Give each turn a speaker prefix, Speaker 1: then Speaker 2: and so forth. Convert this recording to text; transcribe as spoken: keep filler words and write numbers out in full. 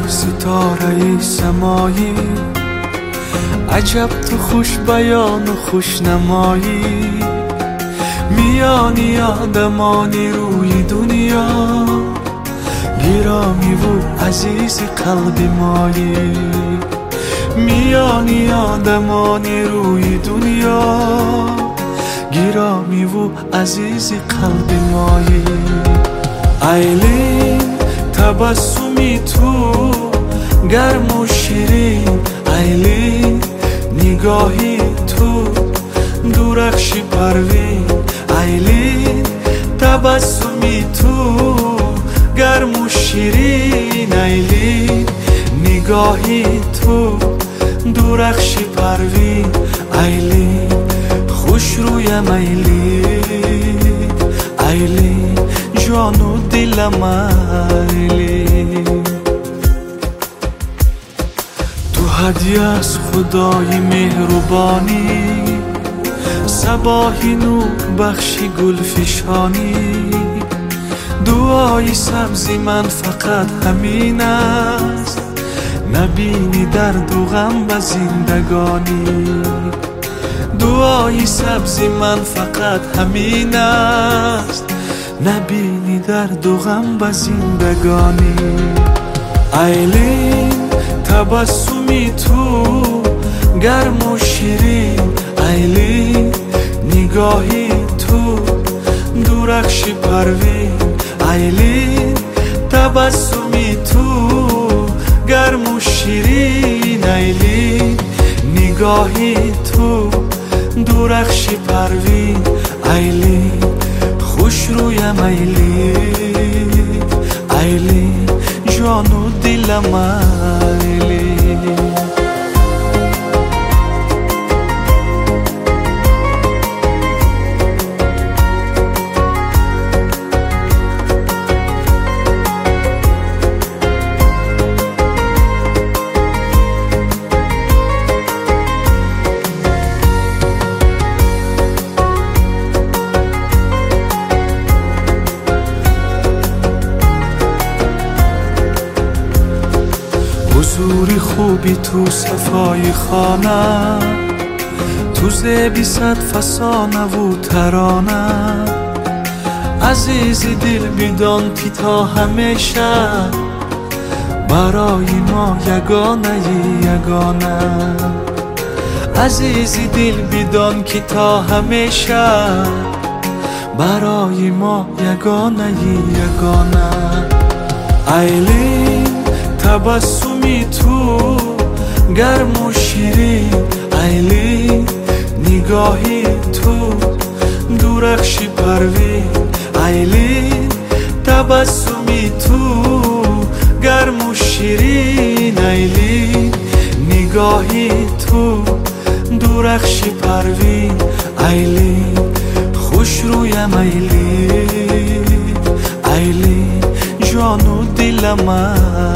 Speaker 1: ستاره سمایی، عجب تو خوش بیان و خوش نمایی. میانی آدمانی روی دنیا، گرامی و عزیز قلب مایی. میانی آدمانی روی دنیا، گرامی و عزیز قلب مایی. ایلین تبسمی تو گرم و شیرین، ایلین نگاهی تو درخش پروین. ایلین تبسمی تو گرم و شیرین، ایلین نگاهی تو درخش پروین. ایلین خوش رویم ایلین، ایلین جان و دلم ایلین. تو هدیه از خدای مهربانی، صباحی نور بخشی گل فشانی. دعای سبزی من فقط همین است، نبینی درد و غم و زندگانی. دعای سبزی من فقط همین است، نبینی درد و غم و زندگانی. ایلین تبسمی تو گرم و شیرین، ایلین نگاهی تو درخش پروین. ایلین تبسمی تو گرم و شیرین، ایلین نگاهی تو درخش پروین. ایلین خوش رویم ایلین، ایلین جان و دلم ایلین. حضوری خوبی تو صفای خانه، تو زیبی صد فسانه و ترانه. عزیز دل بدان که تا همیشه برای ما یگانه یگانه. عزیز دل بدان که تا همیشه برای ما یگانه یگانه. ایلین تبسمی تو گرم و شیرین، ایلین نگاهی تو درخش پروین. ایلین تبسمی تو گرم و شیرین، ایلین نگاهی تو درخش پروین. ایلین خوش رویم ایلین، ایلین جان و دلم